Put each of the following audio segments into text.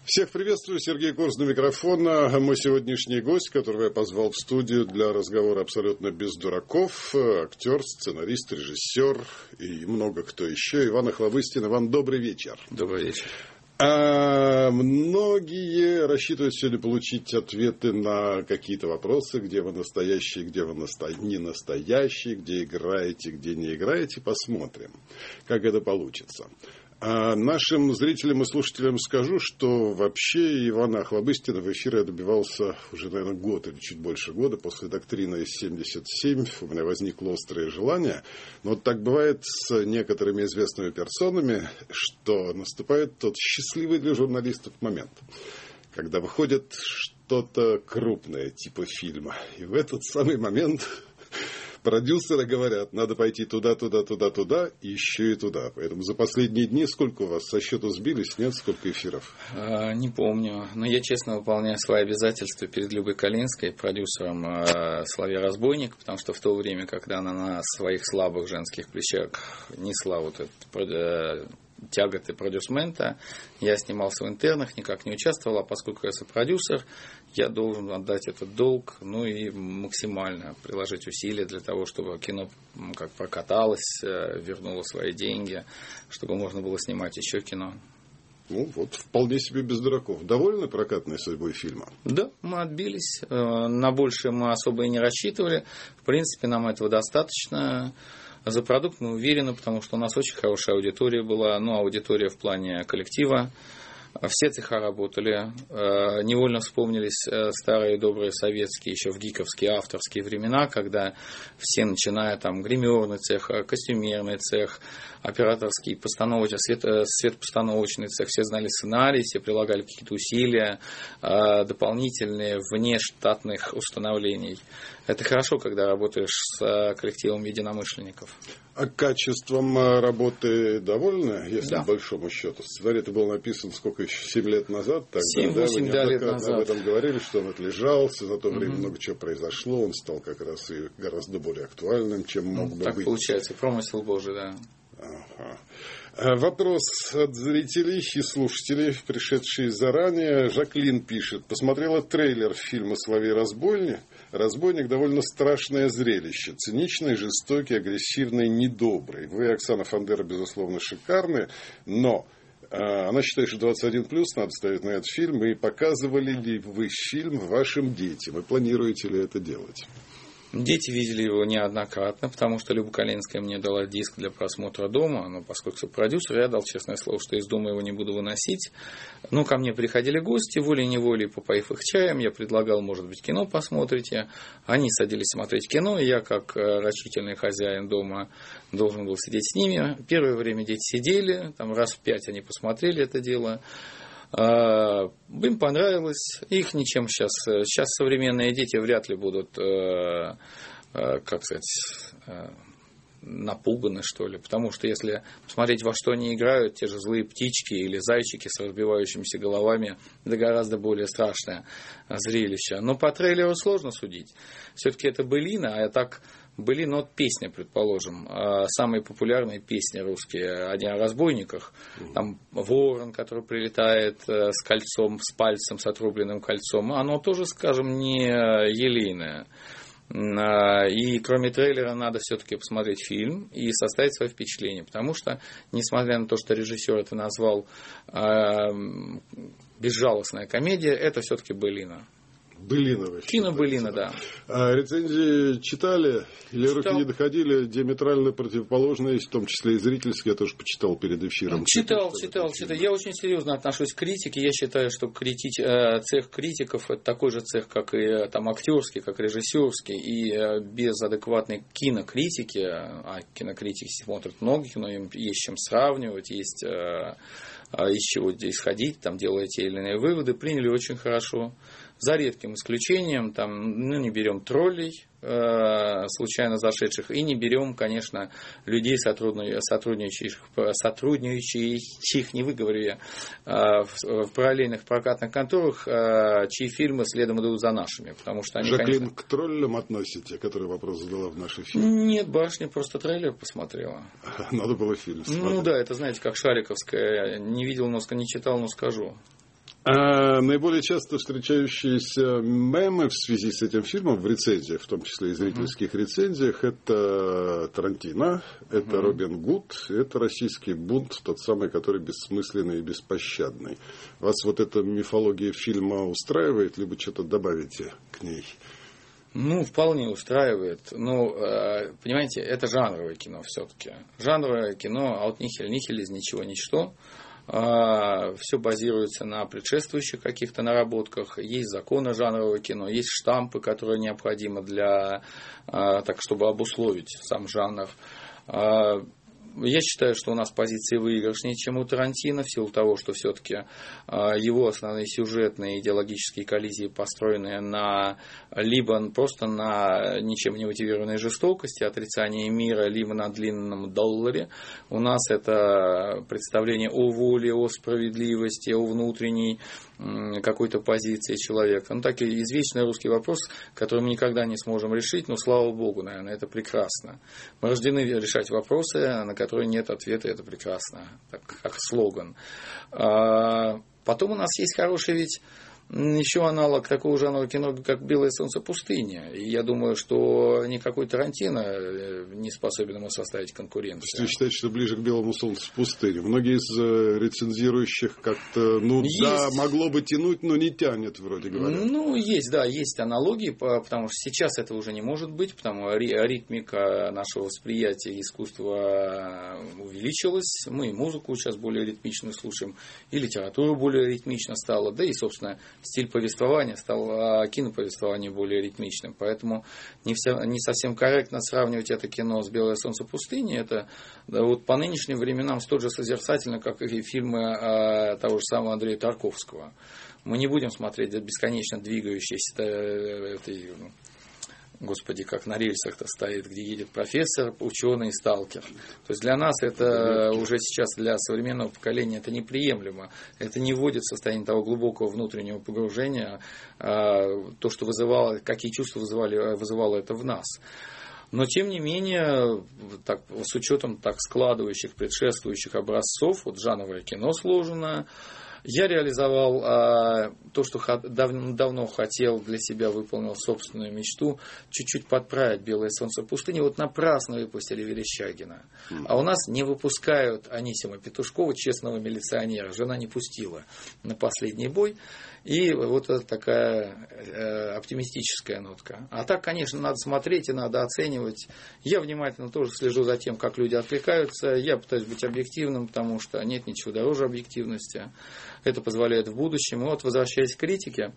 Всех приветствую, Сергей Корс на микрофона. Мой сегодняшний гость, которого я позвал в студию для разговора абсолютно без дураков, актер, сценарист, режиссер и много кто еще, Иван Охлобыстин. Иван, добрый вечер. Добрый вечер. Многие рассчитывают сегодня получить ответы на какие-то вопросы, где вы настоящие, где вы не настоящие, где играете, где не играете. Посмотрим, как это получится. А нашим зрителям и слушателям скажу, что вообще Ивана Охлобыстина в эфире я добивался уже, наверное, год или чуть больше года. После «Доктрины из 77» у меня возникло острое желание. Но вот так бывает с некоторыми известными персонами, что наступает тот счастливый для журналистов момент, когда выходит что-то крупное, типа фильма. И в этот самый момент продюсеры говорят, надо пойти туда, и еще и туда. Поэтому за последние дни сколько у вас со счету сбились? Нет, сколько эфиров? Не помню. Но я честно выполняю свои обязательства перед Любой Калинской, продюсером «Соловья Разбойник», потому что в то время, когда она на своих слабых женских плечах несла вот этот тяготы продюсмента, я снимался в «Интернах», никак не участвовал, а поскольку я сопродюсер, я должен отдать этот долг, и максимально приложить усилия для того, чтобы кино как прокаталось, вернуло свои деньги, чтобы можно было снимать еще кино. Вполне себе без дураков. Довольны прокатной судьбой фильма? Да, мы отбились. На большее мы особо и не рассчитывали. В принципе, нам этого достаточно. За продукт мы уверены, потому что у нас очень хорошая аудитория была, аудитория в плане коллектива. Все цеха работали. Невольно вспомнились старые добрые советские, еще в гиковские авторские времена, когда все, начиная гримерный цех, костюмерный цех, операторский, светопостановочный цех, все знали сценарий, все прилагали какие-то усилия дополнительные вне штатных установлений. Это хорошо, когда работаешь с коллективом единомышленников. А качеством работы довольны, если да. По большому счету? Сценарий-то был написан 7 лет назад? 7-8 лет назад. Об этом говорили, что он отлежался, за то время много чего произошло, он стал как раз и гораздо более актуальным, чем мог бы быть. Так получается, промысел Божий, да. Ага. Вопрос от зрителей и слушателей, пришедшие заранее. Жаклин пишет: посмотрела трейлер фильма «Соловей Разбойник» довольно страшное зрелище. Циничный, жестокий, агрессивный, недобрый. Вы, Оксана Фандера, безусловно, шикарны, но она считает, что 21+, надо ставить на этот фильм. И показывали ли вы фильм вашим детям? И планируете ли это делать? Дети видели его неоднократно, потому что Люба Калинская мне дала диск для просмотра дома, но поскольку продюсер, я дал честное слово, что из дома его не буду выносить. Ко мне приходили гости, волей-неволей, попоив их чаем, я предлагал, может быть, кино посмотрите. Они садились смотреть кино, и я, как рачительный хозяин дома, должен был сидеть с ними. Первое время дети сидели, раз в 5 они посмотрели это дело. Им понравилось, их ничем сейчас современные дети вряд ли будут, напуганы, что ли, потому что если посмотреть, во что они играют, те же злые птички или зайчики с разбивающимися головами, это гораздо более страшное зрелище. Но по трейлеру сложно судить. Все-таки это былина, а так былина, песня, предположим, самые популярные песни русские, они о разбойниках. Там ворон, который прилетает с кольцом, с пальцем, с отрубленным кольцом, оно тоже, скажем, не елейное. И кроме трейлера надо все-таки посмотреть фильм и составить свои впечатления, потому что, несмотря на то, что режиссер это назвал безжалостная комедия, это все-таки былина. Былина. Кино-былина, да. А рецензии читали? Или руки не доходили? Диаметрально противоположные, в том числе и зрительские, я тоже почитал перед эфиром. Читал. Я очень серьезно отношусь к критике. Я считаю, что цех критиков – это такой же цех, как и актерский, как режиссерский. И без адекватной кинокритики, а кинокритики смотрят много кино, им есть чем сравнивать, есть из чего исходить, делая те или иные выводы, приняли очень хорошо. За редким исключением, не берем троллей, случайно зашедших, и не берем, конечно, людей, сотрудничающих, не выговорю я, в параллельных прокатных конторах, чьи фильмы следом идут за нашими. Потому что они, Жаклин, конечно... к троллям относите, который вопрос задала в нашей фильме? Нет, барышня просто трейлер посмотрела. Надо было фильм смотреть. Да, это, знаете, как Шариковская. Не видел, не читал, но скажу. Наиболее часто встречающиеся мемы в связи с этим фильмом в рецензиях, в том числе и зрительских рецензиях, это Тарантино, это Робин Гуд, это российский бунт, тот самый, который бессмысленный и беспощадный. Вас вот эта мифология фильма устраивает, либо что-то добавите к ней? Вполне устраивает. Понимаете, это жанровое кино все-таки. Жанровое кино от нихель нихель, из ничего ничто. Все базируется на предшествующих каких-то наработках. Есть законы жанрового кино, есть штампы, которые необходимы для, чтобы обусловить сам жанр. Я считаю, что у нас позиции выигрышнее, чем у Тарантино, в силу того, что все-таки его основные сюжетные идеологические коллизии построены либо просто на ничем не мотивированной жестокости, отрицании мира, либо на длинном долларе. У нас это представление о воле, о справедливости, о внутренней какой-то позиции человека. Так и извечный русский вопрос, который мы никогда не сможем решить, но слава богу, наверное, это прекрасно. Мы рождены решать вопросы, на которые нет ответа, это прекрасно, так, как слоган. Потом у нас есть хороший ведь еще аналог такого жанра кино, как «Белое солнце пустыни». И я думаю, что никакой Тарантино не способен ему составить конкуренцию. То есть вы считаете, что ближе к «Белому солнцу пустыни»? Многие из рецензирующих как-то, могло бы тянуть, но не тянет, вроде говоря. Есть аналогии, потому что сейчас это уже не может быть, потому что ритмика нашего восприятия искусства увеличилась. Мы и музыку сейчас более ритмично слушаем, и литература более ритмично стала, да и, собственно, стиль повествования стал киноповествованием более ритмичным. Поэтому не совсем корректно сравнивать это кино с «Белое солнце пустыни». Это по нынешним временам столь же созерцательно, как и фильмы того же самого Андрея Тарковского. Мы не будем смотреть бесконечно двигающиеся Господи, как на рельсах-то стоит, где едет профессор, ученый, сталкер. То есть для нас это уже сейчас, для современного поколения, это неприемлемо. Это не вводит в состояние того глубокого внутреннего погружения, то, что вызывало, какие чувства вызывало это в нас. Но, тем не менее, с учетом складывающих, предшествующих образцов, жанровое кино сложено, я реализовал то, что давно хотел для себя, выполнил собственную мечту, чуть-чуть подправить «Белое солнце пустыни». Напрасно выпустили Верещагина. А у нас не выпускают Анисима Петушкова, честного милиционера. Жена не пустила на последний бой. И это такая оптимистическая нотка. А так, конечно, надо смотреть и надо оценивать. Я внимательно тоже слежу за тем, как люди откликаются. Я пытаюсь быть объективным, потому что нет ничего дороже объективности. Это позволяет в будущем. И возвращаясь к критике,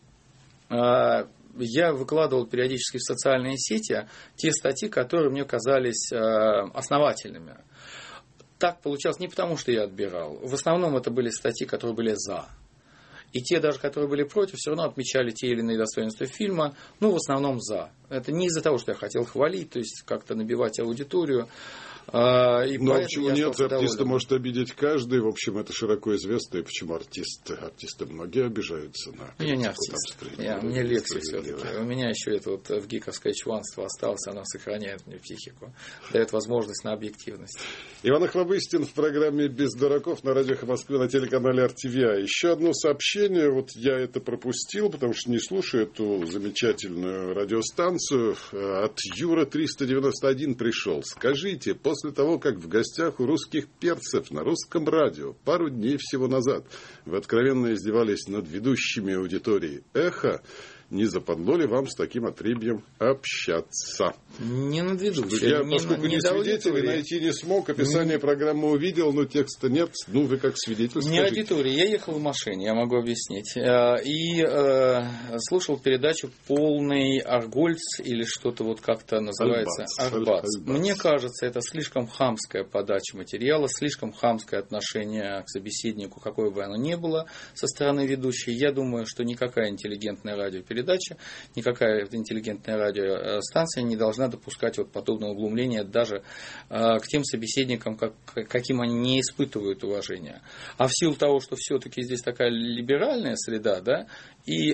я выкладывал периодически в социальные сети те статьи, которые мне казались основательными. Так получалось не потому, что я отбирал. В основном это были статьи, которые были «за». И те даже, которые были против, все равно отмечали те или иные достоинства фильма, в основном «за». Это не из-за того, что я хотел хвалить, то есть как-то набивать аудиторию. Почему нет? Артиста может обидеть каждый. В общем, это широко известно. И почему артисты многие обижаются на критику. Я не артист. Мне легче все-таки. У меня еще это в гиковское чванство осталось. Оно сохраняет мне психику. Дает возможность на объективность. Иван Охлобыстин в программе «Без дураков» на радио Москвы на телеканале RTVI. Еще одно сообщение. Я это пропустил, потому что не слушаю эту замечательную радиостанцию. От Юра 391 пришел. Скажите, после того, как в гостях у русских перцев на русском радио пару дней всего назад вы откровенно издевались над ведущими аудитории «Эхо», не западло ли вам с таким отребьем общаться? Не над ведущим. Я, поскольку не свидетелей найти не смог, описание программы увидел, но текста нет. Вы как свидетель скажите. Не аудитория. Я ехал в машине, я могу объяснить. И слушал передачу «Полный Аргольц» или что-то как-то называется. Арбац. Мне кажется, это слишком хамская подача материала, слишком хамское отношение к собеседнику, какое бы оно ни было, со стороны ведущей. Я думаю, что никакая интеллигентная радиопередача передача, никакая интеллигентная радиостанция не должна допускать вот подобного углумления даже к тем собеседникам, каким они не испытывают уважения. А в силу того, что все-таки здесь такая либеральная среда, да, и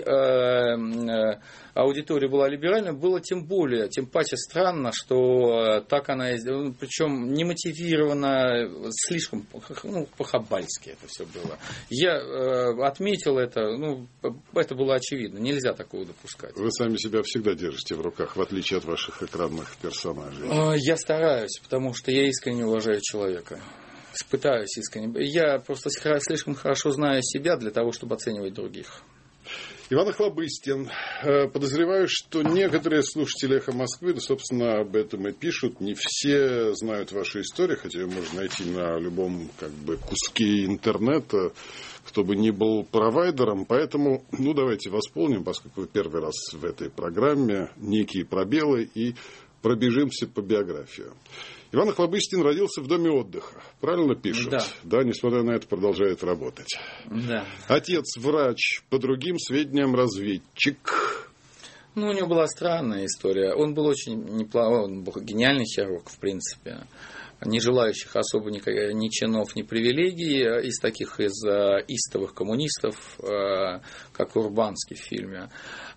аудитория была либеральной, было тем паче странно, что так она, причем не мотивирована, слишком по-хабальски это все было. Я отметил это, это было очевидно, нельзя такого допускать. Вы сами себя всегда держите в руках, в отличие от ваших экранных персонажей. Я стараюсь, потому что я искренне уважаю человека. Пытаюсь искренне. Я просто слишком хорошо знаю себя для того, чтобы оценивать других. Иван Охлобыстин. Подозреваю, что некоторые слушатели «Эхо Москвы», да, собственно, об этом и пишут. Не все знают вашу историю, хотя ее можно найти на любом куске интернета, кто бы ни был провайдером. Поэтому, давайте восполним, поскольку вы первый раз в этой программе, некие пробелы и пробежимся по биографии. Иван Охлобыстин родился в доме отдыха. Правильно пишут? Да. Да, несмотря на это, продолжает работать. Да. Отец врач, по другим сведениям разведчик. У него была странная история. Он был очень неплохой, он был гениальный хирург, в принципе. Не желающих особо ни чинов, ни привилегий, из истовых коммунистов, как Урбанский в фильме.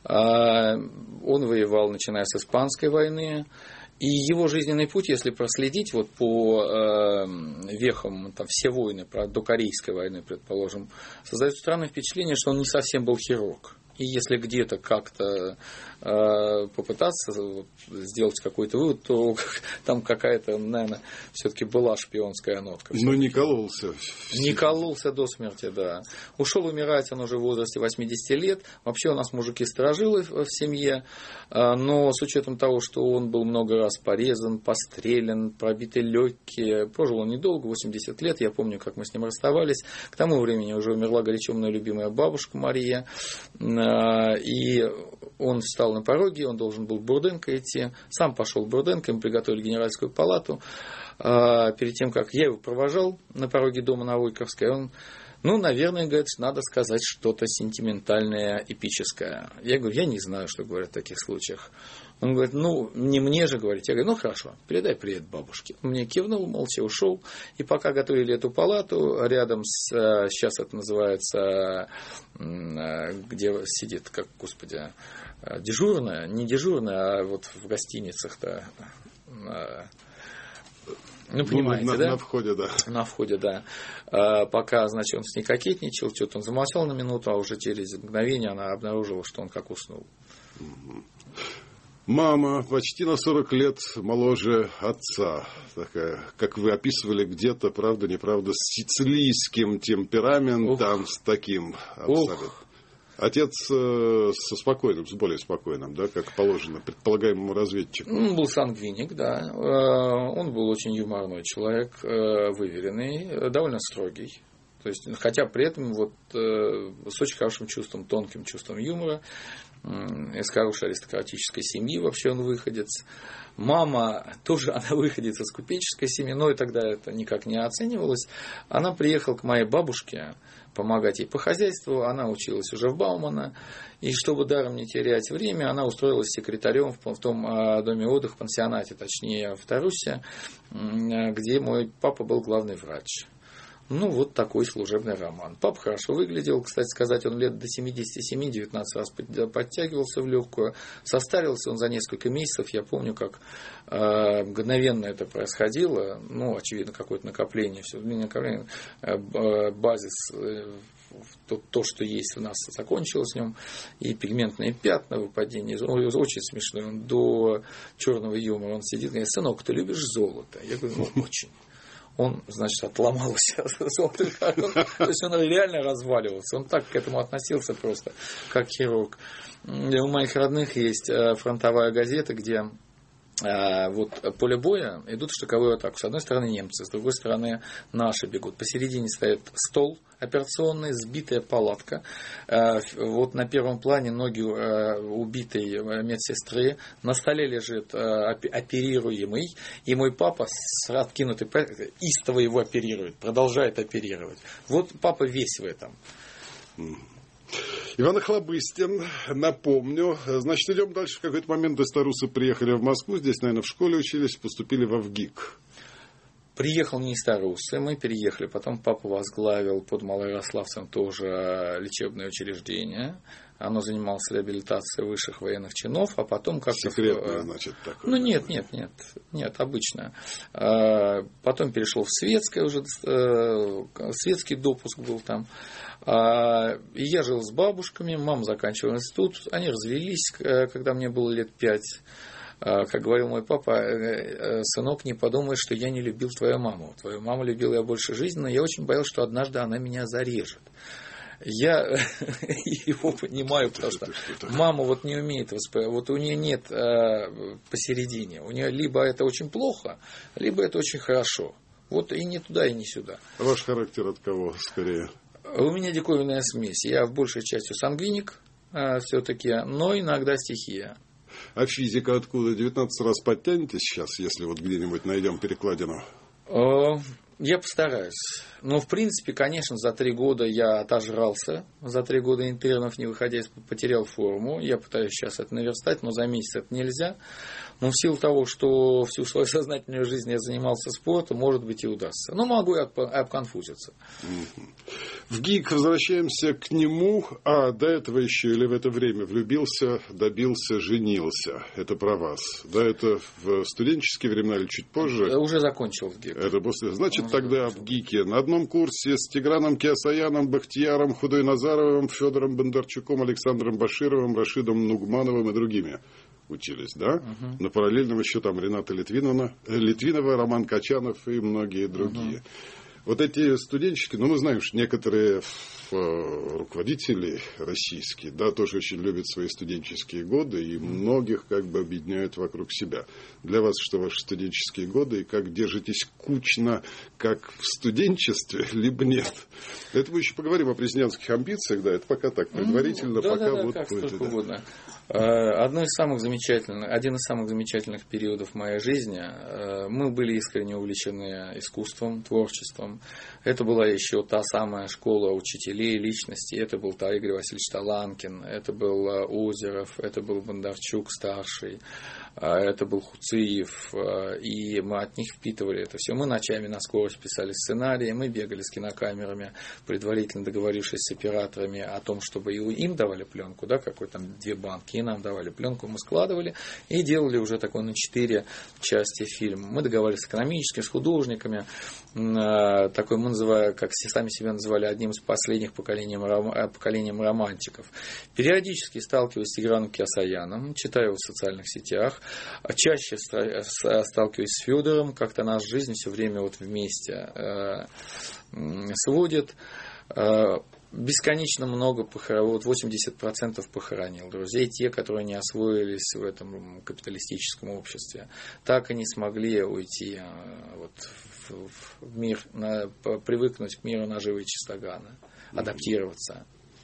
Он воевал, начиная с Испанской войны. И его жизненный путь, если проследить по вехам, все войны, до Корейской войны, предположим, создает странное впечатление, что он не совсем был хирург. И если где-то как-то попытаться сделать какой-то вывод, то там какая-то, наверное, все-таки была шпионская нотка. Но не кололся. Не кололся до смерти, да. Ушел умирать он уже в возрасте 80 лет. Вообще у нас мужики сторожилы в семье, но с учетом того, что он был много раз порезан, пострелян, пробиты легкие, прожил он недолго, 80 лет, я помню, как мы с ним расставались. К тому времени уже умерла горячо мной любимая бабушка Мария, и он встал на пороге, он должен был в Бурденко идти, сам пошел в Бурденко, ему приготовили генеральскую палату. Перед тем, как я его провожал на пороге дома на Войковской, он, наверное, говорит, надо сказать что-то сентиментальное, эпическое. Я говорю, я не знаю, что говорят в таких случаях. Он говорит, не мне же говорить. Я говорю, хорошо, передай привет бабушке. Он мне кивнул, молча ушел. И пока готовили эту палату, рядом сейчас это называется, где сидит, дежурная, не дежурная, а вот в гостиницах-то. Понимаете, да? На входе, да. На входе, да. Пока, он с ней кокетничал, что-то он замолчал на минуту, а уже через мгновение она обнаружила, что он как уснул. Мама почти на 40 лет моложе отца. Такая, как вы описывали, где-то, правда, неправда, с сицилийским темпераментом, с таким абсолютно. Отец с более спокойным, да, как положено, предполагаемому разведчику. Он был сангвиник, да. Он был очень юморной человек, выверенный, довольно строгий. То есть, хотя при этом с очень хорошим чувством, тонким чувством юмора, из хорошей аристократической семьи вообще он выходец. Мама тоже, она выходец из купеческой семьи, но и тогда это никак не оценивалось. Она приехала к моей бабушке помогать ей по хозяйству, она училась уже в Баумана, и чтобы даром не терять время, она устроилась секретарем в том доме отдыха, пансионате, точнее в Тарусе, где мой папа был главный врач. Вот такой служебный роман. Папа хорошо выглядел, кстати сказать, он лет до 77, 19 раз подтягивался в легкую. Состарился он за несколько месяцев. Я помню, как мгновенно это происходило. Очевидно, какое-то накопление. Базис, то, что есть у нас, закончилось в нем. И пигментные пятна, выпадение. Очень смешно. Он до черного юмора. Он сидит и говорит, сынок, ты любишь золото? Я говорю, очень. Он, отломался. То есть он реально разваливался. Он так к этому относился просто, как хирург. У моих родных есть фронтовая газета, где поле боя идут в штыковую атаку. С одной стороны немцы, с другой стороны наши бегут. Посередине стоит стол операционный, сбитая палатка. На первом плане ноги убитой медсестры. На столе лежит оперируемый. И мой папа с откинутой истово его оперирует, продолжает оперировать. Папа весь в этом. Иван Охлобыстин, напомню. Значит, идем дальше. В какой-то момент досторусы приехали в Москву. Здесь, наверное, в школе учились, поступили во ВГИК. Приехал не старусы, мы переехали. Потом папа возглавил под Малоярославцем тоже лечебное учреждение. Оно занималось реабилитацией высших военных чинов, а потом как-то... Секретное, значит, такое. Ну, нет, обычно. Потом перешло в светское уже, светский допуск был там. И я жил с бабушками, мама заканчивала институт, они развелись, когда мне было лет 5. Как говорил мой папа: сынок, не подумай, что я не любил твою маму. Твою маму любил я больше жизни, но я очень боялся, что однажды она меня зарежет. Я его понимаю, потому что мама вот не умеет воспринимать, вот у нее нет посередине. У нее либо это очень плохо, либо это очень хорошо. Вот и не туда, и не сюда. А ваш характер от кого скорее? У меня диковинная смесь. Я в большей части сангвиник все-таки, но иногда стихия. А физика откуда? 19 раз подтянетесь сейчас, если вот где-нибудь найдем перекладину? Я постараюсь. Но, в принципе, конечно, за 3 года я отожрался. За 3 года интернов, не выходя, потерял форму. Я пытаюсь сейчас это наверстать, но за месяц это нельзя. Но в силу того, что всю свою сознательную жизнь я занимался спортом, может быть, и удастся. Но могу и обконфузиться. В ГИК возвращаемся к нему. А до этого еще или в это время влюбился, добился, женился. Это про вас. Да, это в студенческие времена или чуть позже? Уже закончил в ГИК. Это после. Значит, тогда в ГИКе на одном курсе с Тиграном Киасаяном, Бахтияром, Худой Назаровым, Федором Бондарчуком, Александром Башировым, Рашидом Нугмановым и другими учились, да? На параллельном еще там Рената Литвинова, Роман Качанов и многие другие. Вот эти студенческие, мы знаем, что некоторые руководители российские, да, тоже очень любят свои студенческие годы и многих как бы объединяют вокруг себя. Для вас что ваши студенческие годы и как держитесь кучно, как в студенчестве, либо нет? Это мы еще поговорим о президентских амбициях, да, это пока так предварительно, пока вот как только угодно. Один из самых замечательных периодов моей жизни. Мы были искренне увлечены искусством, творчеством. Это была еще та самая школа учителей, личностей. Это был Игорь Васильевич Таланкин, это был Озеров, это был Бондарчук старший, это был Хуциев. И мы от них впитывали это все. Мы ночами на скорость писали сценарии, мы бегали с кинокамерами, предварительно договорившись с операторами о том, чтобы им давали пленку, да, какой там 2 банки, и нам давали пленку, мы складывали и делали уже такой на 4 части фильм. Мы договаривались с экономическими, с художниками. Такой мы называем, как сами себя называли, одним из последних поколением романтиков. Периодически сталкиваюсь с Тиграном Киасаяном, читаю его в социальных сетях, чаще сталкиваюсь с Федором, как-то наша жизнь все время вот вместе сводит. Бесконечно много похоронил, вот 80% похоронил друзей, те, которые не освоились в этом капиталистическом обществе, так и не смогли уйти вот в мир, привыкнуть к миру наживы и чистогана, адаптироваться.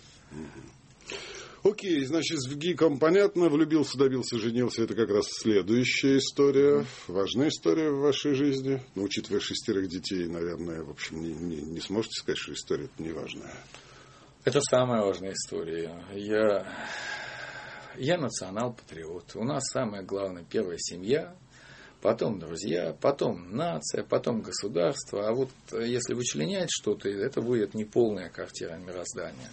Окей, значит, с ВГИКом понятно, влюбился, добился, женился, это как раз следующая история, важная история в вашей жизни. Но учитывая 6 детей, наверное, в общем, не сможете сказать, что история это не важная. Это самая важная история. Я национал-патриот. У нас самое главное первая семья, потом друзья, потом нация, потом государство. А вот если вычленять что-то, это будет неполная картина мироздания.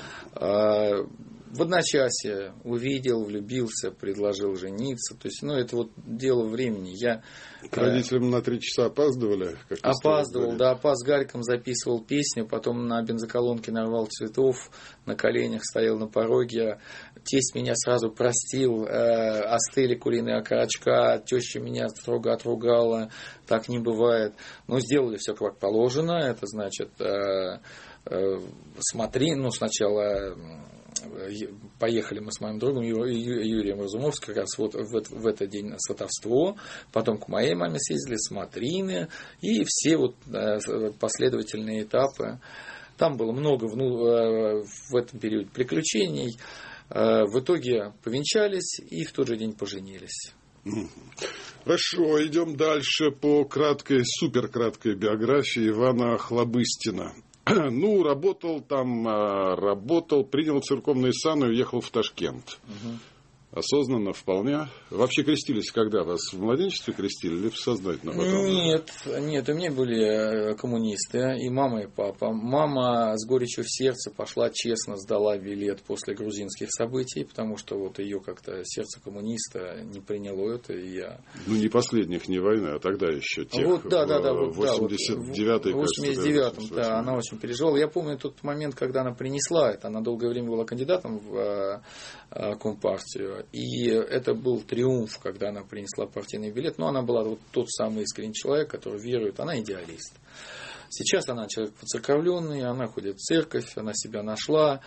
В одночасье увидел, влюбился, предложил жениться. То есть, это вот дело времени. Я к родителям на 3 часа опаздывали? Опаздывал, да, с Гариком записывал песню, потом на бензоколонке нарвал цветов, на коленях стоял на пороге. Тесть меня сразу простил, остыли куриные окорочка, теща меня строго отругала, так не бывает. Но сделали все как положено, это значит, сначала поехали мы с моим другом Юрием Разумовским как раз вот в этот день на сватовство, потом к моей маме съездили, смотрины и все вот последовательные этапы. Там было много в этом периоде приключений. В итоге повенчались и в тот же день поженились. Хорошо, идем дальше по суперкраткой биографии Ивана Охлобыстина. Ну, работал, принял церковные саны и уехал в Ташкент. Осознанно вполне. Вообще крестились когда? Вас в младенчестве крестили или сознательно потом? Нет, у меня были коммунисты, и мама, и папа. Мама с горечью в сердце пошла, честно сдала билет после грузинских событий, потому что вот ее как-то сердце коммуниста не приняло это, и я... Ну, не последних, не войны, а тогда еще тех. Вот, да, в 89-й, в 89-м, да, она очень переживала. Я помню тот момент, когда она принесла это. Она долгое время была кандидатом в Компартию. И это был триумф, когда она принесла партийный билет. Но она была вот тот самый искренний человек, который верует. Она идеалист. Сейчас она человек поцерковленный, она ходит в церковь, она себя нашла.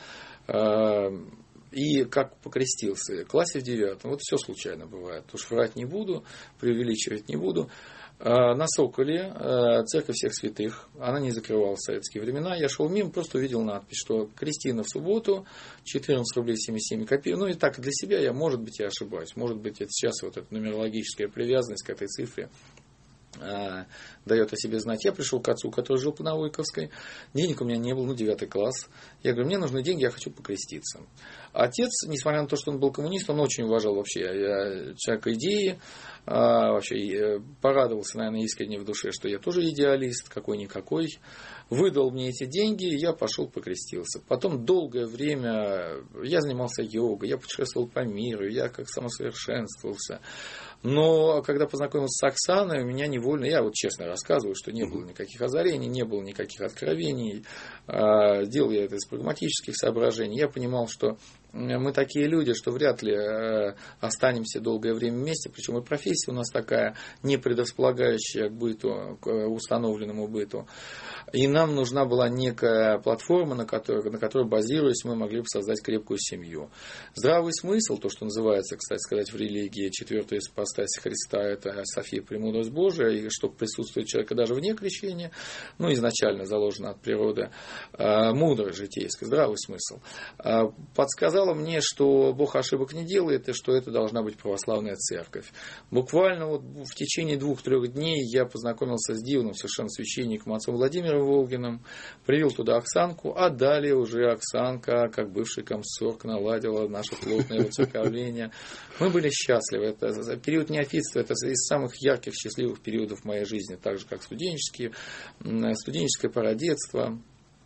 И как покрестился. В классе в 9-м. Вот все случайно бывает. Уж врать не буду, преувеличивать не буду. На Соколе церковь всех святых, она не закрывалась в советские времена. Я шел мимо, просто увидел надпись, что крестина в субботу, 14 рублей 77 копеек. Ну и так для себя я, может быть, я ошибаюсь. Может быть, это сейчас вот эта нумерологическая привязанность к этой цифре дает о себе знать. Я пришел к отцу, который жил по Новойковской. Денег у меня не было, 9 класс. Я говорю, мне нужны деньги, я хочу покреститься. Отец, несмотря на то, что он был коммунист, он очень уважал вообще человека идеи. Вообще порадовался, наверное, искренне в душе, что я тоже идеалист, какой-никакой. Выдал мне эти деньги, и я пошел покрестился. Потом долгое время я занимался йогой, я путешествовал по миру, я как самосовершенствовался. Но когда познакомился с Оксаной, у меня невольно, я вот честно рассказываю, что не было никаких озарений, не было никаких откровений. Делал я это из прагматических соображений. Я понимал, что мы такие люди, что вряд ли останемся долгое время вместе. Причем и профессия у нас такая, не предрасполагающая к быту, к установленному быту. И нам нужна была некая платформа, на которой базируясь, мы могли бы создать крепкую семью. Здравый смысл, то, что называется, кстати сказать, в религии, 4-я ипостась Христа, это София Премудрость Божия, и чтобы присутствовать человека даже вне крещения, ну, изначально заложено от природы, мудрость житейская, здравый смысл, подсказала мне, что Бог ошибок не делает, и что это должна быть православная церковь. Буквально вот в течение 2-3 дней я познакомился с дивным совершенно священником, отцом Владимиром Волгиным, привел туда Оксанку, а далее уже Оксанка, как бывший комсорг, наладила наше плотное воцерковление. Мы были счастливы. Это период неофитства, это из самых ярких, счастливых периодов моей жизни, так же, как студенческое парадетство.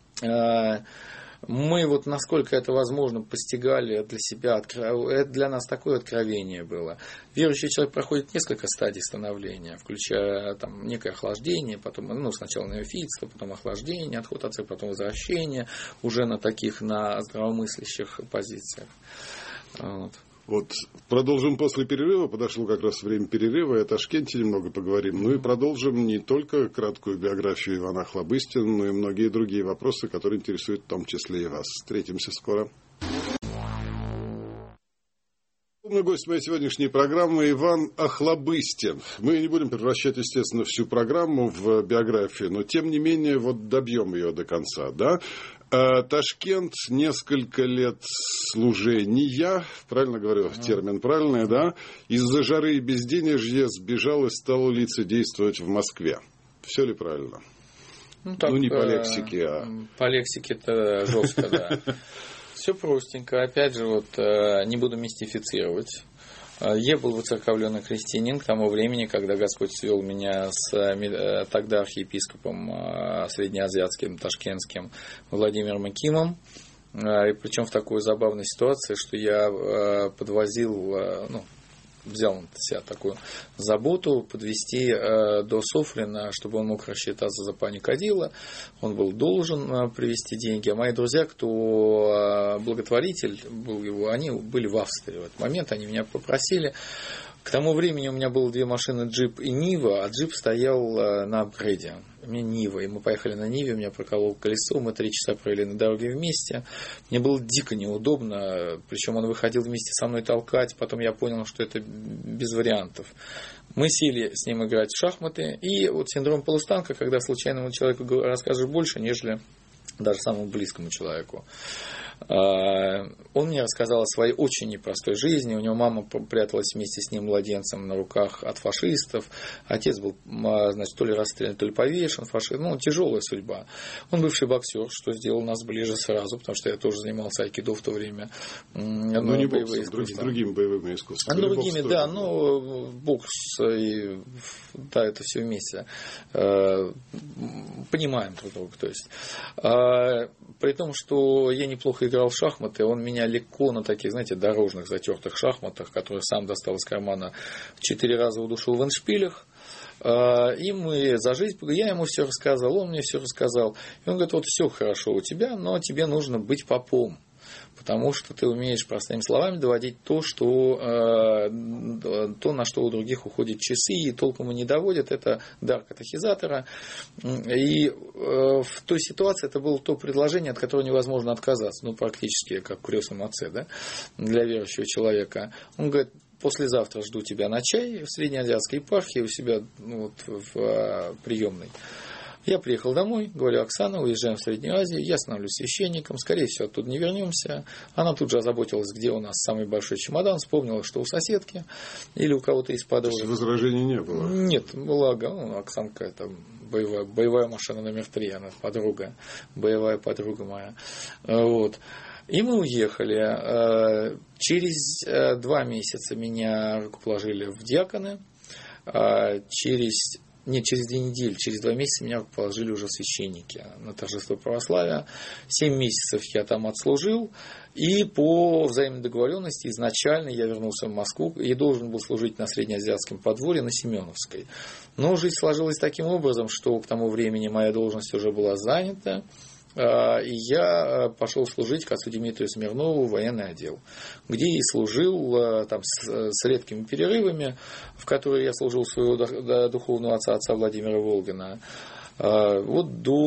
Мы вот, насколько это возможно, постигали для себя, это для нас такое откровение было. Верующий человек проходит несколько стадий становления, включая там некое охлаждение, потом, сначала неофитство, потом охлаждение, отход от церкви, потом возвращение, уже на здравомыслящих позициях. Вот продолжим после перерыва. Подошло как раз время перерыва. И о Ташкенте немного поговорим. Ну и продолжим не только краткую биографию Ивана Охлобыстина, но и многие другие вопросы, которые интересуют в том числе и вас. Встретимся скоро. Гость моей сегодняшней программы Иван Охлобыстин. Мы не будем превращать, естественно, всю программу в биографию, но тем не менее вот добьем ее до конца, да? Ташкент, несколько лет служения, правильно говорю, термин правильный, да? Из-за жары и безденежья сбежал и стал лицедействовать в Москве. Все ли правильно? Не по лексике, а... По лексике-то жестко, да. Все простенько. Опять же, не буду мистифицировать. Я был воцерковленный христианин к тому времени, когда Господь свел меня с тогда архиепископом среднеазиатским, ташкентским Владимиром Акимом. И причем в такой забавной ситуации, что я подвозил, взял на себя такую заботу подвести до Софрина, чтобы он мог рассчитаться за пани Кадила. Он был должен привезти деньги. А мои друзья, кто благотворитель был его, они были в Австрии в этот момент. Они меня попросили. К тому времени у меня было 2 машины, джип и Нива, а джип стоял на апгрейде. У меня Нива, и мы поехали на Ниве, у меня проколол колесо, мы 3 часа провели на дороге вместе. Мне было дико неудобно, причем он выходил вместе со мной толкать, потом я понял, что это без вариантов. Мы сели с ним играть в шахматы, и вот синдром полустанка, когда случайному человеку расскажешь больше, нежели даже самому близкому человеку. Он мне рассказал о своей очень непростой жизни. У него мама пряталась вместе с ним младенцем на руках от фашистов. Отец был, значит, то ли расстрелян, то ли повешен. Тяжелая судьба. Он бывший боксер, что сделал нас ближе сразу, потому что я тоже занимался айкидо в то время. Не боксом, другими боевыми искусствами. Другими, да, бокс и это все вместе. Понимаем друг друга. То есть. При том, что я неплохо играл в шахматы, он меня легко на таких, знаете, дорожных затертых шахматах, которые сам достал из кармана, 4 раза удушил в эндшпилях. И мы за жизнь, я ему все рассказал, он мне все рассказал. И он говорит, вот все хорошо у тебя, но тебе нужно быть попом. Потому что ты умеешь простыми словами доводить то, на что у других уходят часы, и толком и не доводят. Это дар катехизатора. И в той ситуации это было то предложение, от которого невозможно отказаться. практически как в крестном отце, да, для верующего человека. Он говорит, послезавтра жду тебя на чай в Среднеазиатской епархии у себя в приемной. Я приехал домой, говорю, Оксана, уезжаем в Среднюю Азию, я становлюсь священником, скорее всего, оттуда не вернемся. Она тут же озаботилась, где у нас самый большой чемодан, вспомнила, что у соседки или у кого-то из подружек. То есть возражений не было? Нет, благо, Оксанка, это боевая машина номер 3, она подруга, боевая подруга моя. И мы уехали. Через 2 месяца меня рукоположили в диаконы, через 2 недели, через 2 месяца меня положили уже священники на торжество православия. 7 месяцев я там отслужил. И по взаимной договоренности изначально я вернулся в Москву и должен был служить на Среднеазиатском подворье на Семеновской. Но жизнь сложилась таким образом, что к тому времени моя должность уже была занята. И я пошел служить к отцу Дмитрию Смирнову в военный отдел, где и служил там, с редкими перерывами, в которые я служил своего духовного отца Владимира Волгина, до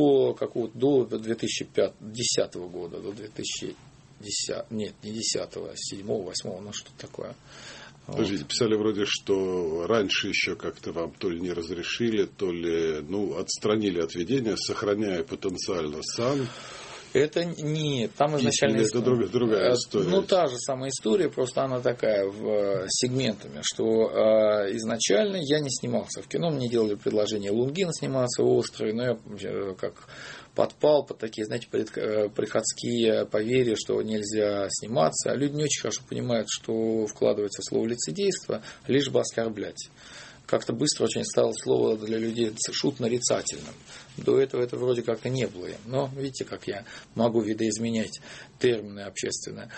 2010 года, до 2010, нет, не 10-го, 7-го, 8-го, что-то такое. Подождите, писали вроде, что раньше еще как-то вам то ли не разрешили, то ли отстранили от ведения, сохраняя потенциально сан. Это нет, там изначально... Это другая история. Та же самая история, просто она такая сегментами, что изначально я не снимался в кино, мне делали предложение Лунгина сниматься в «Острове», но я как подпал под такие, знаете, приходские поверья, что нельзя сниматься. Люди не очень хорошо понимают, что вкладывается в слово лицедейство, лишь бы оскорблять. Как-то быстро очень стало слово для людей шут-нарицательным. До этого это вроде как-то не было. Но видите, как я могу видоизменять термины общественные.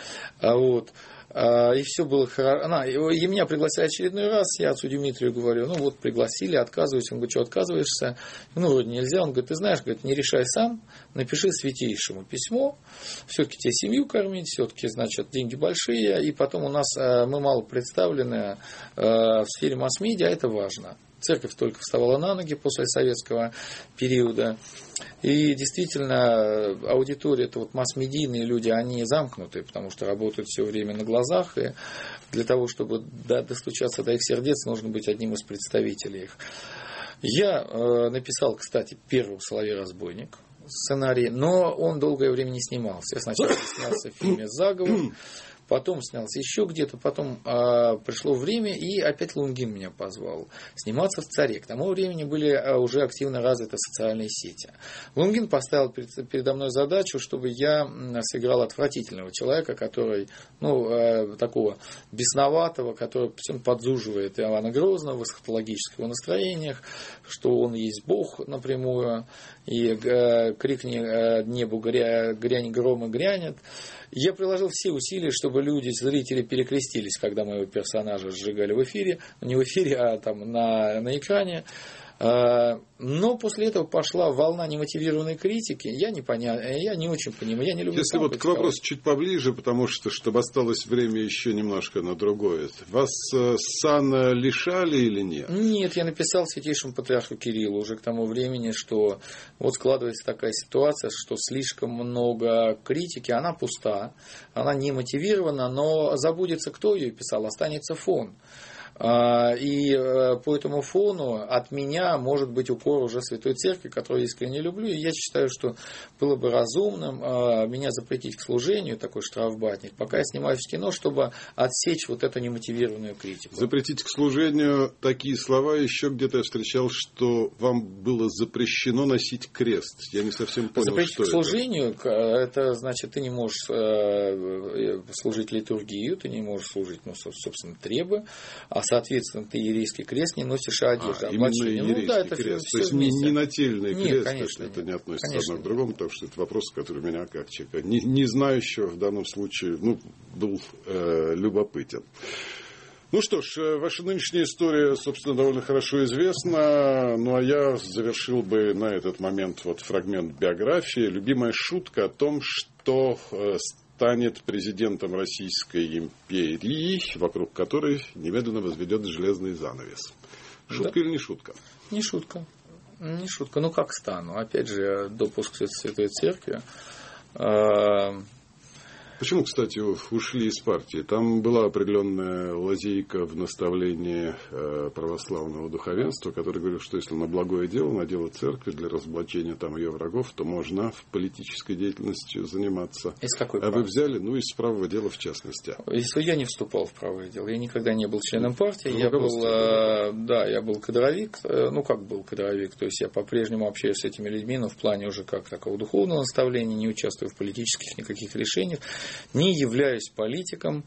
И все было хорошо. И меня пригласили очередной раз, я отцу Дмитрию говорю, пригласили, отказываюсь. Он говорит, что отказываешься? Вроде нельзя. Он говорит, ты знаешь, не решай сам, напиши святейшему письмо, все-таки тебе семью кормить, все-таки, деньги большие, и потом у нас мы мало представлены в сфере масс-медиа, это важно. Церковь только вставала на ноги после советского периода. И действительно, аудитория, это масс-медийные люди, они замкнуты, потому что работают все время на глазах. И для того, чтобы достучаться до их сердец, нужно быть одним из представителей их. Я написал, кстати, первый «Соловей-разбойник» сценарий, но он долгое время не снимался. Я сначала снялся в фильме «Заговор», потом снялся еще где-то, потом пришло время, и опять Лунгин меня позвал сниматься в «Царе». К тому времени были уже активно развиты социальные сети. Лунгин поставил передо мной задачу, чтобы я сыграл отвратительного человека, который, такого бесноватого, который всем подзуживает Ивана Грозного в эсхатологических его настроениях, что он есть Бог напрямую, и крикни небу, грянь гром и грянет. Я приложил все усилия, чтобы люди, зрители перекрестились, когда моего персонажа сжигали в эфире. Не в эфире, а там на экране. Но после этого пошла волна немотивированной критики. Я не очень понимаю. Я не люблю. Если к вопросу чуть поближе, потому что, чтобы осталось время еще немножко на другое. Вас сана лишали или нет? Нет, я написал святейшему патриарху Кириллу уже к тому времени, что складывается такая ситуация, что слишком много критики, она пуста, она не мотивирована, но забудется, кто ее писал, останется фон. И по этому фону от меня может быть укор уже Святой Церкви, которую я искренне люблю. И я считаю, что было бы разумным меня запретить к служению, такой штрафбатник, пока я снимаюсь в кино, чтобы отсечь вот эту немотивированную критику. Запретить к служению, такие слова еще где-то я встречал, что вам было запрещено носить крест. Я не совсем понял, запретить что к служению, это значит, ты не можешь служить литургию, ты не можешь служить, собственно, требы, а соответственно, ты еврейский крест не носишь, а одежда. Именно еврейский крест. То есть не нательный крест, конечно, это не относится одно к другому, потому что это вопрос, который меня как человека, не знающего в данном случае, был любопытен. Ну что ж, ваша нынешняя история, собственно, довольно хорошо известна. Ну, а я завершил бы на этот момент фрагмент биографии. Любимая шутка о том, что станет президентом Российской империи, вокруг которой немедленно возведет железный занавес. Шутка или не шутка? Не шутка. Не шутка. Ну, как стану? Опять же, допуск Святой Церкви. Почему, кстати, ушли из партии? Там была определенная лазейка в наставлении православного духовенства, которое говорит, что если на благое дело, на дело церкви, для разоблачения там ее врагов, то можно в политической деятельности заниматься. Из какой партии? А вы взяли, из правого дела в частности. Если я не вступал в правое дело, я никогда не был членом партии, я был кадровик, как был кадровик, то есть я по-прежнему общаюсь с этими людьми, но в плане уже как такого духовного наставления, не участвую в политических никаких решениях. Не являюсь политиком,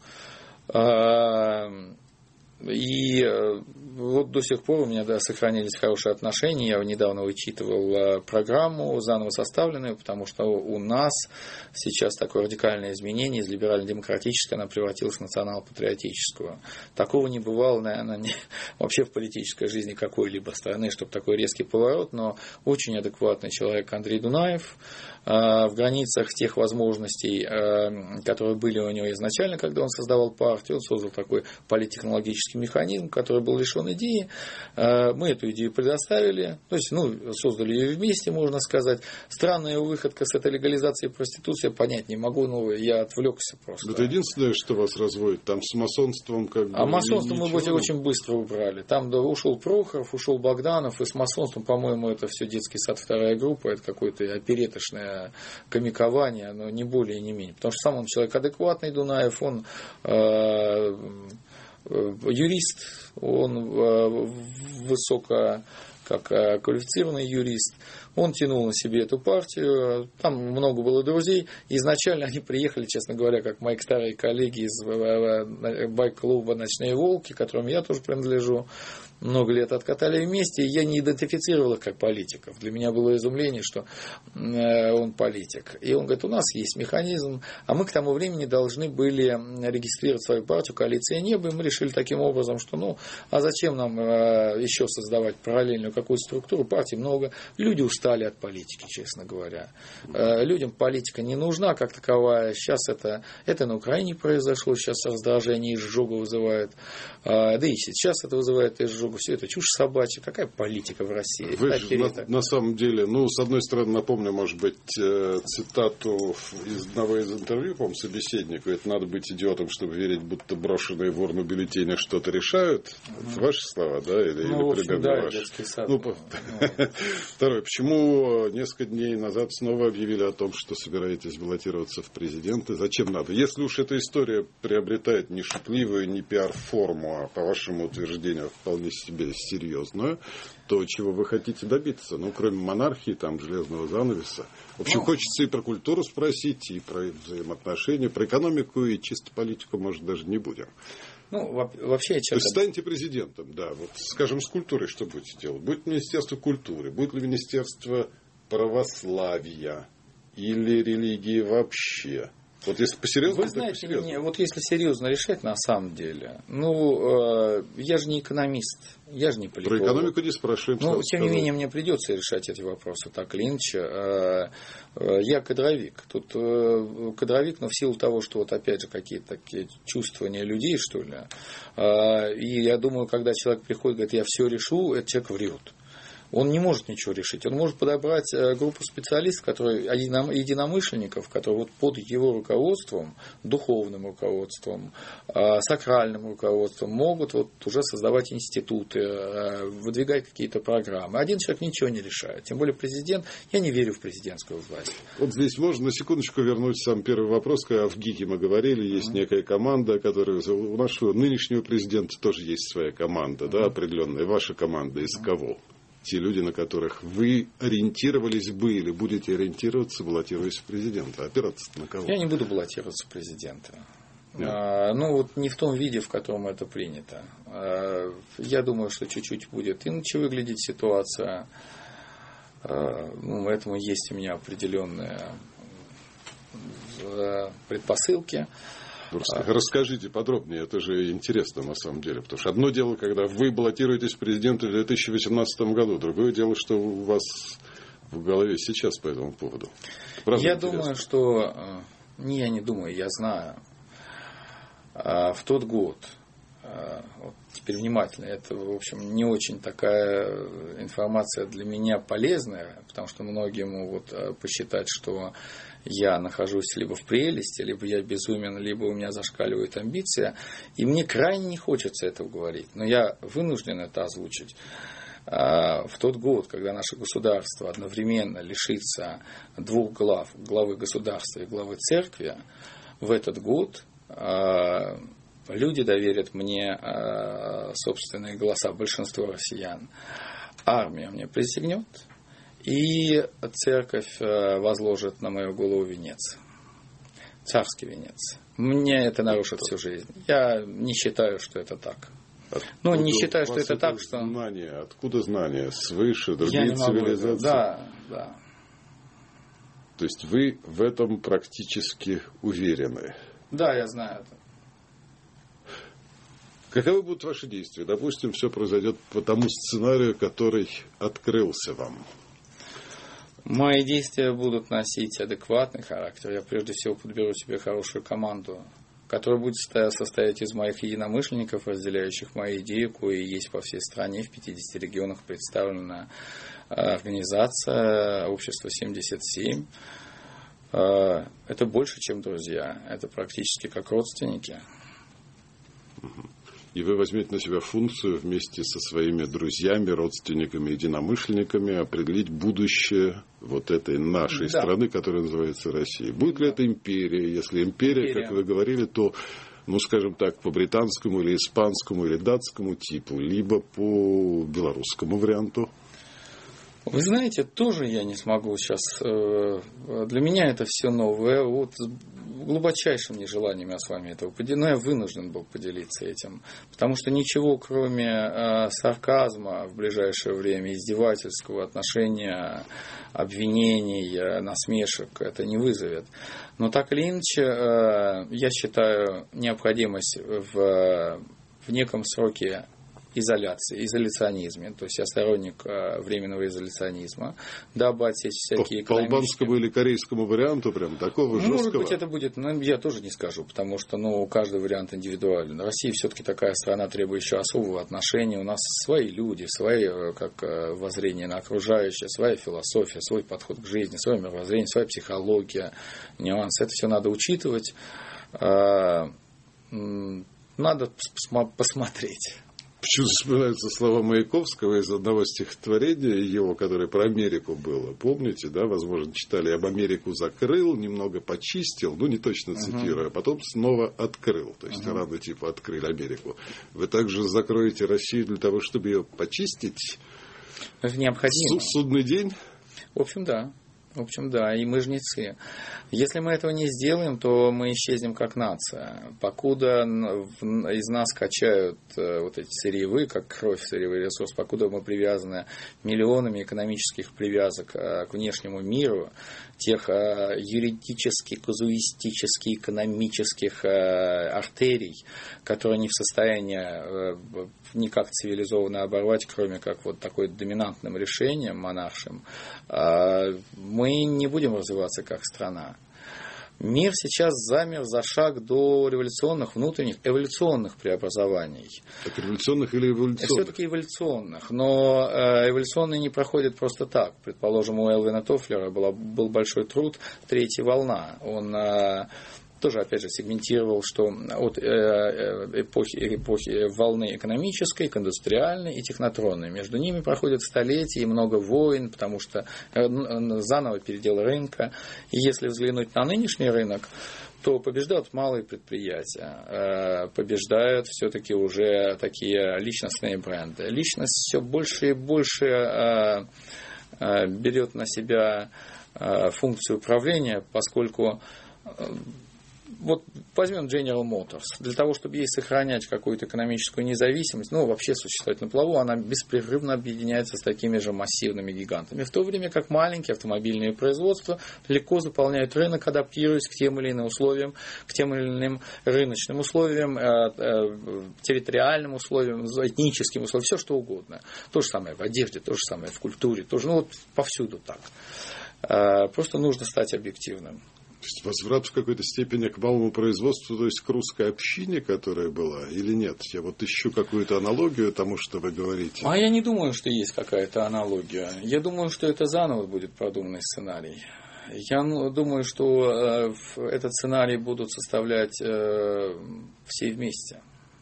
и вот до сих пор у меня сохранились хорошие отношения. Я недавно вычитывал программу, заново составленную, потому что у нас сейчас такое радикальное изменение из либерально-демократической она превратилась в национал-патриотическую. Такого не бывало, наверное, вообще в политической жизни какой-либо страны, чтобы такой резкий поворот, но очень адекватный человек Андрей Дунаев, в границах тех возможностей, которые были у него изначально, когда он создавал партию, он создал такой политтехнологический механизм, который был лишен идеи. Мы эту идею предоставили, то есть, создали ее вместе, можно сказать. Странная выходка с этой легализацией проституции, понять не могу, но я отвлекся просто. Это единственное, что вас разводит, там с масонством А масонство мы очень быстро убрали. Там ушел Прохоров, ушел Богданов, и с масонством, по-моему, это все детский сад, вторая группа, это какое-то опереточное комикование, но не более и не менее. Потому что сам он человек адекватный, Дунаев, он юрист, он квалифицированный юрист. Он тянул на себе эту партию, там много было друзей. Изначально они приехали, честно говоря, как мои старые коллеги из байк-клуба «Ночные волки», к которым я тоже принадлежу. Много лет откатали вместе, и я не идентифицировал их как политиков. Для меня было изумление, что он политик. И он говорит, у нас есть механизм, а мы к тому времени должны были регистрировать свою партию «Коалиция неба», и мы решили таким образом, что а зачем нам еще создавать параллельную какую-то структуру, партий много, люди устали от политики, честно говоря. Людям политика не нужна как таковая, сейчас это на Украине произошло, сейчас раздражение и изжогу вызывает, да и сейчас это вызывает изжогу. Все это чушь собачья. Какая политика в России? Вы же, на самом деле, с одной стороны, напомню, может быть, цитату из одного из интервью, по-моему, собеседнику. Это надо быть идиотом, чтобы верить, будто брошенные в урну бюллетени что-то решают. Это ваши слова, да? Или примерно ваши? Второе. Почему несколько дней назад снова объявили о том, что собираетесь баллотироваться в президенты? Зачем надо? Если уж эта история приобретает не шутливую, не пиар-форму, а, по вашему утверждению, вполне себе серьезную, то чего вы хотите добиться? Кроме монархии, железного занавеса. В общем, хочется и про культуру спросить, и про взаимоотношения, про экономику, и чисто политику, может, даже не будем. Вообще, то есть станете президентом, да. Скажем, с культурой что будете делать? Будет Министерство культуры, будет ли Министерство православия или религии вообще? Если по-серьезному, вы знаете, если серьезно решать, на самом деле, я же не экономист, я же не политолог. Про экономику не спрашиваем. Тем не менее, мне придется решать эти вопросы так или иначе. Я кадровик. Тут кадровик, но в силу того, что опять же какие-то такие чувствования людей, что ли. И я думаю, когда человек приходит и говорит, я все решу, этот человек врет. Он не может ничего решить. Он может подобрать группу специалистов, которые, единомышленников, которые вот под его руководством, духовным руководством, сакральным руководством могут вот уже создавать институты, выдвигать какие-то программы. Один человек ничего не решает. Тем более президент. Я не верю в президентскую власть. Вот здесь можно на секундочку вернуть сам первый вопрос. Когда в ГИКе мы говорили, есть некая команда, которая... У нашего нынешнего президента тоже есть своя команда, да, определенная. Ваша команда из кого? Те люди, на которых вы ориентировались бы или будете ориентироваться, баллотируясь в президента. Опираться на кого? Я не буду баллотироваться в президента. Ну, вот не в том виде, в котором это принято. Я думаю, что чуть-чуть будет иначе выглядеть ситуация. Ну, этому есть у меня определенные предпосылки. Расскажите подробнее, это же интересно на самом деле. Потому что одно дело, когда вы баллотируетесь в президенты в 2018 году, другое дело, что у вас в голове сейчас по этому поводу. Я думаю, что... Я не думаю, я знаю. В тот год, вот теперь внимательно, это, в общем, не очень такая информация для меня полезная, потому что многие могут посчитать, что я нахожусь либо в прелести, либо я безумен, либо у меня зашкаливает амбиция, и мне крайне не хочется этого говорить, но я вынужден это озвучить. В тот год, когда наше государство одновременно лишится двух глав, главы государства и главы церкви, в этот год люди доверят мне собственные голоса, большинство россиян. Армия мне присягнет, и церковь возложит на мою голову венец. Царский венец. Мне это нарушит всю жизнь. Я не считаю, что это так. Ну, не считаю, что это так, что... Откуда знания? Свыше, другие цивилизации? Да. То есть вы в этом практически уверены? Да, я знаю это. Каковы будут ваши действия? Допустим, все произойдет по тому сценарию, который открылся вам. Мои действия будут носить адекватный характер. Я прежде всего подберу себе хорошую команду, которая будет состоять из моих единомышленников, разделяющих мои идеи, кое есть по всей стране, в 50 регионах представлена организация «Общество 77». Это больше, чем друзья. Это практически как родственники. И вы возьмете на себя функцию вместе со своими друзьями, родственниками, единомышленниками определить будущее вот этой нашей страны, которая называется Россия. Будет ли это империя? Если империя, как вы говорили, то, ну, скажем так, по британскому или испанскому или датскому типу, либо по белорусскому варианту. Вы знаете, тоже я не смогу сейчас. Для меня это все новое. Вот с глубочайшим нежеланием я с вами этого поделюсь. Но я вынужден был поделиться этим. Потому что ничего, кроме сарказма в ближайшее время, издевательского отношения, обвинений, насмешек, это не вызовет. Но так или иначе, я считаю необходимость в неком сроке изоляционизме, то есть я сторонник временного изоляционизма, дабы отсечь всякие по албанскому или корейскому варианту прям такого жесткого? Может быть, это будет, но я тоже не скажу, потому что каждый вариант индивидуален. Россия все-таки такая страна, требующая особого отношения. У нас свои люди, свои как воззрение на окружающее, своя философия, свой подход к жизни, свое мировоззрение, своя психология, нюансы. Это все надо учитывать. Надо посмотреть. Почему вспоминаются слова Маяковского из одного стихотворения его, которое про Америку было. Помните, да, возможно, читали: «Об Америку закрыл, немного почистил», не точно цитирую, а потом снова открыл. То есть рано типа открыли Америку. Вы также закроете Россию для того, чтобы ее почистить? Это необходимо. Судный день? В общем, да, и мы жнецы. Если мы этого не сделаем, то мы исчезнем как нация. Покуда из нас качают вот эти сырьевые, как кровь, сырьевой ресурс, покуда мы привязаны миллионами экономических привязок к внешнему миру, тех юридических, казуистических, экономических артерий, которые не в состоянии никак цивилизованно оборвать, кроме как вот такой доминантным решением монаршим, мы не будем развиваться как страна. Мир сейчас замер за шаг до революционных, внутренних, эволюционных преобразований. Так революционных или эволюционных? Все-таки эволюционных, но эволюционные не проходят просто так. Предположим, у Элвина Тофлера был большой труд «Третья волна». Он тоже, опять же, сегментировал, что от эпохи волны экономической к индустриальной и технотронной. Между ними проходят столетия и много войн, потому что заново передел рынка. И если взглянуть на нынешний рынок, то побеждают малые предприятия, побеждают все-таки уже такие личностные бренды. Личность все больше и больше берет на себя функцию управления, поскольку вот возьмем General Motors. Для того, чтобы ей сохранять какую-то экономическую независимость, вообще существовать на плаву, она беспрерывно объединяется с такими же массивными гигантами. В то время как маленькие автомобильные производства легко заполняют рынок, адаптируясь к тем или иным условиям, к тем или иным рыночным условиям, территориальным условиям, этническим условиям, все что угодно. То же самое в одежде, то же самое в культуре, тоже, повсюду так. Просто нужно стать объективным. То есть возврат в какой-то степени к малому производству, то есть к русской общине, которая была, или нет? Я ищу какую-то аналогию тому, что вы говорите. А я не думаю, что есть какая-то аналогия. Я думаю, что это заново будет продуманный сценарий. Я думаю, что этот сценарий будут составлять все вместе.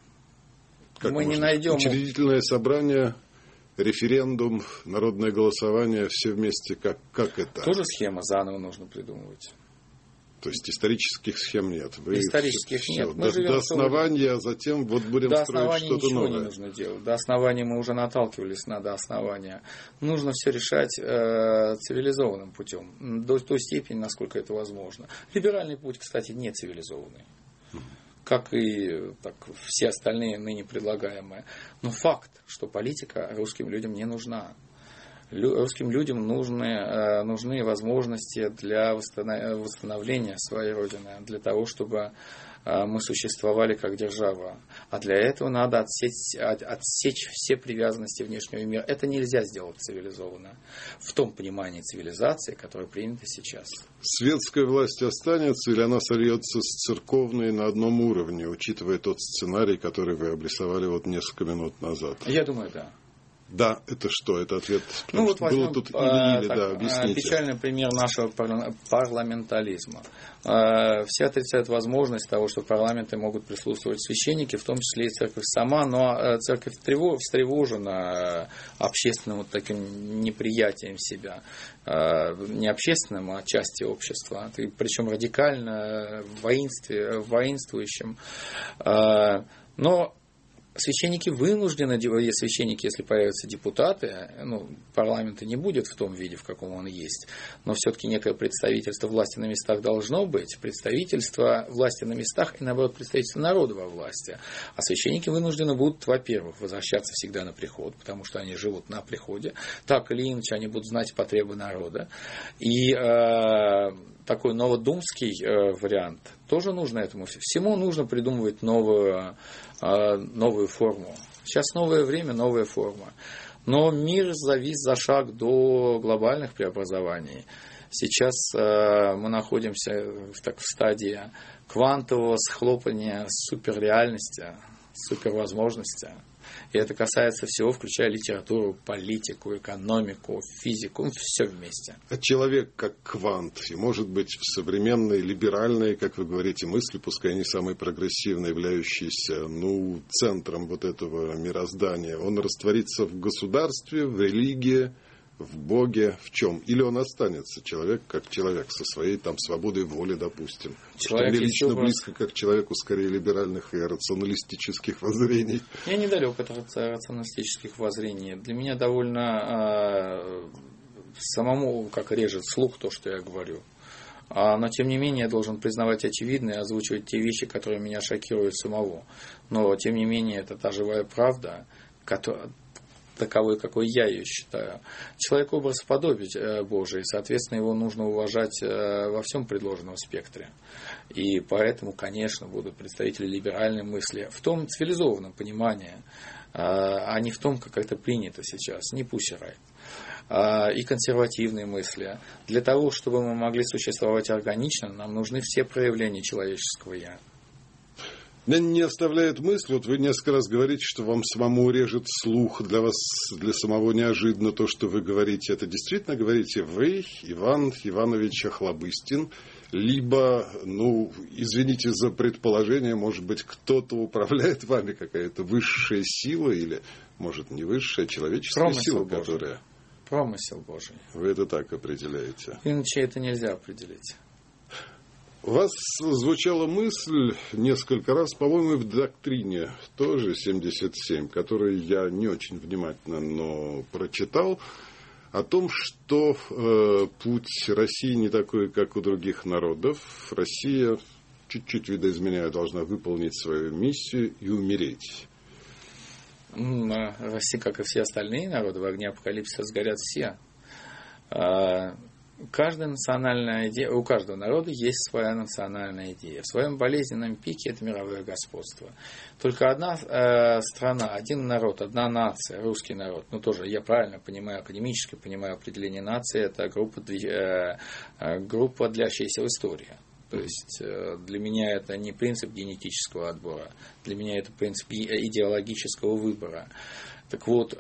Как мы не найдем... Учредительное собрание, референдум, народное голосование, все вместе, как это? Тоже схема заново нужно придумывать. То есть исторических схем нет. Исторических нет. До основания, а затем будем строить что-то новое. До основания ничего не нужно делать. До основания мы уже наталкивались на до основания. Нужно все решать цивилизованным путем. До той степени, насколько это возможно. Либеральный путь, кстати, не цивилизованный. Как и все остальные ныне предлагаемые. Но факт, что политика русским людям не нужна. Русским людям нужны возможности для восстановления своей родины, для того, чтобы мы существовали как держава. А для этого надо отсечь все привязанности внешнего мира. Это нельзя сделать цивилизованно. В том понимании цивилизации, которое принято сейчас. Светская власть останется или она сольется с церковной на одном уровне, учитывая тот сценарий, который вы обрисовали несколько минут назад? Я думаю, да. Да, это что? Это ответ. Возьмем, было тут или объясните. Печальный пример нашего парламентализма. Все отрицают возможность того, что в парламенте могут присутствовать священники, в том числе и церковь сама, но церковь встревожена общественным таким неприятием себя. Не общественным, а части общества. Причем радикально воинствующим. Но священники вынуждены, священники, если появятся депутаты, парламента не будет в том виде, в каком он есть, но все-таки некое представительство власти на местах должно быть, представительство власти на местах и, наоборот, представительство народа во власти. А священники вынуждены будут, во-первых, возвращаться всегда на приход, потому что они живут на приходе, так или иначе они будут знать потребы народа. И такой новодумский вариант тоже нужно этому. Всему нужно придумывать новую форму. Сейчас новое время, новая форма. Но мир завис за шаг до глобальных преобразований. Сейчас мы находимся в стадии квантового схлопывания суперреальности, супервозможности. И это касается всего, включая литературу, политику, экономику, физику, все вместе. А человек как квант, и может быть в современной, либеральной, как вы говорите, мысли, пускай не самой прогрессивной, являющейся центром этого мироздания, он растворится в государстве, в религии, в Боге, в чем? Или он останется человек как человек со своей свободой воли, допустим? Человек мне лично близко как человеку скорее либеральных и рационалистических воззрений. Я недалек от рационалистических воззрений. Для меня довольно самому как режет слух то, что я говорю. Но, тем не менее, я должен признавать очевидное и озвучивать те вещи, которые меня шокируют самого. Но, тем не менее, это та живая правда, таковой, какой я ее считаю. Человек образ подобие Божий, соответственно, его нужно уважать во всем предложенном спектре. И поэтому, конечно, будут представители либеральной мысли в том цивилизованном понимании, а не в том, как это принято сейчас, не Pussy Riot. и консервативные мысли. Для того, чтобы мы могли существовать органично, нам нужны все проявления человеческого «я». Меня не оставляет мысль, вот вы несколько раз говорите, что вам самому режет слух, для вас, для самого неожиданно то, что вы говорите. Это действительно говорите вы, Иван Иванович Охлобыстин, либо, извините за предположение, может быть, кто-то управляет вами, какая-то высшая сила, или, может, не высшая, человеческая Промысел сила, Божий. которая... Промысел Божий. Вы это так определяете. Иначе это нельзя определить. У вас звучала мысль несколько раз, по-моему, в доктрине тоже 77, которую я не очень внимательно, но прочитал, о том, что путь России не такой, как у других народов. Россия, чуть-чуть видоизменяя, должна выполнить свою миссию и умереть. Россия, как и все остальные народы, в огне апокалипсиса сгорят все. Каждая национальная идея, у каждого народа есть своя национальная идея. В своем болезненном пике это мировое господство. Только одна страна, один народ, одна нация, русский народ. Тоже я правильно понимаю, академически понимаю определение нации, это группа, длящаяся в истории. То есть для меня это не принцип генетического отбора, для меня это принцип идеологического выбора. Так вот,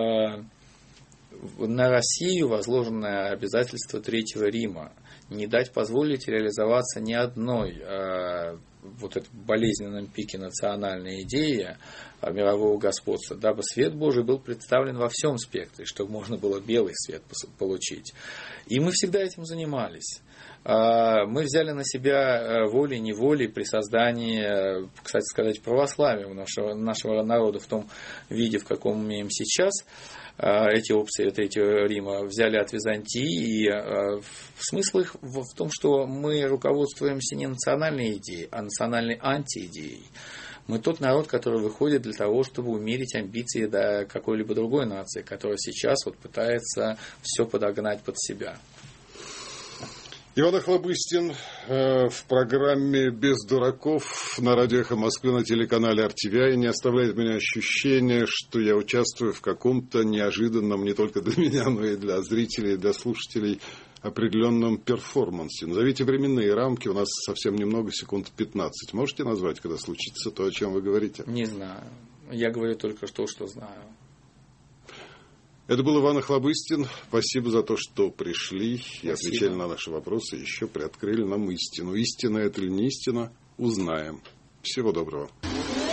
на Россию возложенное обязательство Третьего Рима не дать позволить реализоваться ни одной вот этой болезненном пике национальной идеи мирового господства, дабы свет Божий был представлен во всем спектре, чтобы можно было белый свет получить. И мы всегда этим занимались. Мы взяли на себя волей-неволей при создании, кстати сказать, православия нашего народа в том виде, в каком мы имеем сейчас. Эти опции Третьего Рима взяли от Византии, и смысл их в том, что мы руководствуемся не национальной идеей, а национальной антиидеей. Мы тот народ, который выходит для того, чтобы умерить амбиции до какой-либо другой нации, которая сейчас пытается все подогнать под себя. Иван Охлобыстин в программе «Без дураков» на радио «Эхо Москвы» на телеканале RTVI. Не оставляет меня ощущение, что я участвую в каком-то неожиданном не только для меня, но и для зрителей, и для слушателей определенном перформансе. Назовите временные рамки, у нас совсем немного, секунд 15. Можете назвать, когда случится то, о чем вы говорите? Не знаю. Я говорю только то, что знаю. Это был Иван Охлобыстин. Спасибо за то, что пришли и отвечали на наши вопросы. Еще приоткрыли нам истину. Истина это или не истина, узнаем. Всего доброго.